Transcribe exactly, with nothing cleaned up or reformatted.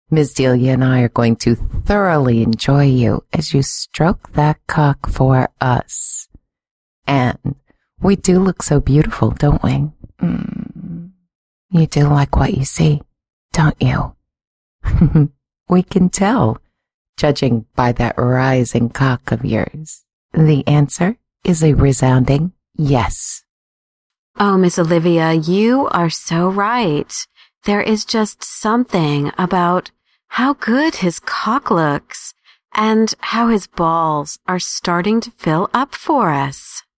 Miss Delia and I are going to thoroughly enjoy you as you stroke that cock for us. And we do look so beautiful, don't we? Mm. You do like what you see, don't you? We can tell, judging by that rising cock of yours. The answer is a resounding yes. Oh, Miss Olivia, you are so right. There is just something about how good his cock looks and how his balls are starting to fill up for us.